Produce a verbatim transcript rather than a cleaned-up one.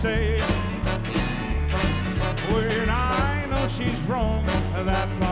say. When I know she's wrong, that's all